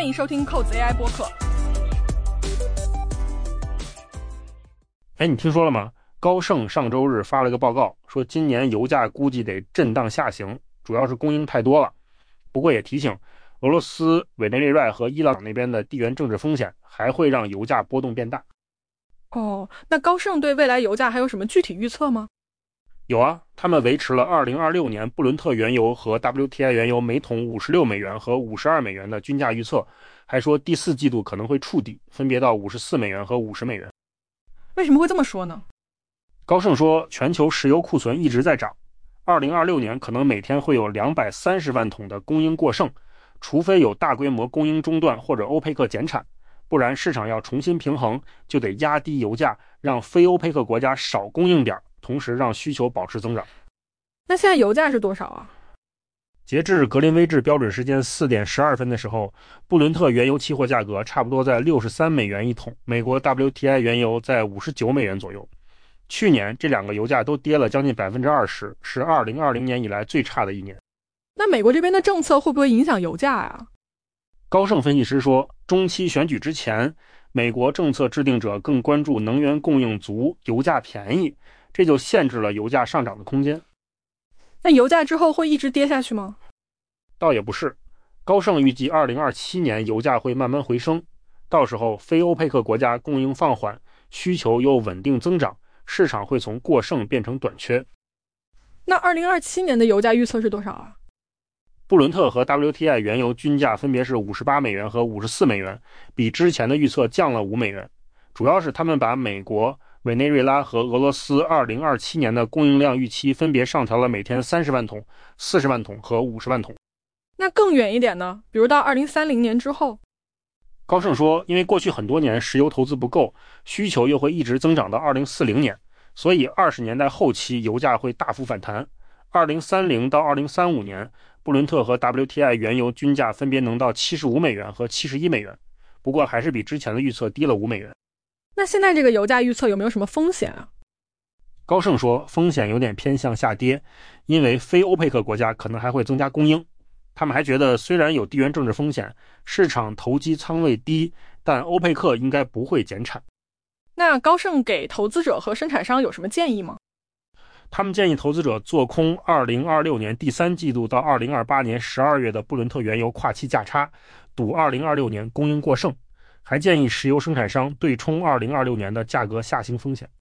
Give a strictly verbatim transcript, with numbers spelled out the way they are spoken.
欢迎收听扣子 A I 播客。 哎，你听说了吗？高盛上周日发了个报告，说今年油价估计得震荡下行，主要是供应太多了。不过也提醒，俄罗斯、委内瑞拉和伊朗那边的地缘政治风险还会让油价波动变大。 哦，那高盛对未来油价还有什么具体预测吗？ 有啊，他们维持了二零二六年布伦特原油和 W T I 原油每桶五十六美元和五十二美元的均价预测，还说第四季度可能会触底，分别到五十四美元和五十美元。 为什么会这么说呢？ 高盛说，全球石油库存一直在涨，二零二六年可能每天会有两百三十万桶的供应过剩，除非有大规模供应中断或者欧佩克减产，不然市场要重新平衡，就得压低油价，让非欧佩克国家少供应点，同时让需求保持增长。 那现在油价是多少啊？ 截至格林威治标准时间四点十二分的时候，布伦特原油期货价格差不多在六十三美元一桶，美国 W T I 原油在五十九美元左右。去年这两个油价都跌了将近 百分之二十， 是二零二零年以来最差的一年。 那美国这边的政策会不会影响油价呀？ 高盛分析师说，中期选举之前，美国政策制定者更关注能源供应足、油价便宜，这就限制了油价上涨的空间。 那油价之后会一直跌下去吗？ 倒也不是，高盛预计二零二七年油价会慢慢回升，到时候非欧佩克国家供应放缓，需求又稳定增长，市场会从过剩变成短缺。 那二零二七年的油价预测是多少啊？ 布伦特和 W T I 原油均价分别是五十八美元和五十四美元，比之前的预测降了五美元，主要是他们把美国、委内瑞拉和俄罗斯二零二七年的供应量预期分别上调了每天三十万桶、四十万桶和五十万桶。 那更远一点呢？比如到二零三零年之后？ 高盛说，因为过去很多年石油投资不够，需求又会一直增长到二零四零年，所以二十年代后期油价会大幅反弹。二零三零到二零三五年，布伦特和 W T I 原油均价分别能到七十五美元和七十一美元，不过还是比之前的预测低了五美元。 那现在这个油价预测有没有什么风险啊？ 高盛说，风险有点偏向下跌，因为非欧佩克国家可能还会增加供应。他们还觉得，虽然有地缘政治风险，市场投机仓位低，但欧佩克应该不会减产。 那高盛给投资者和生产商有什么建议吗？ 他们建议投资者做空二零二六年第三季度到二零二八年十二月的布伦特原油跨期价差，赌二零二六年供应过剩，还建议石油生产商对冲二零二六年的价格下行风险。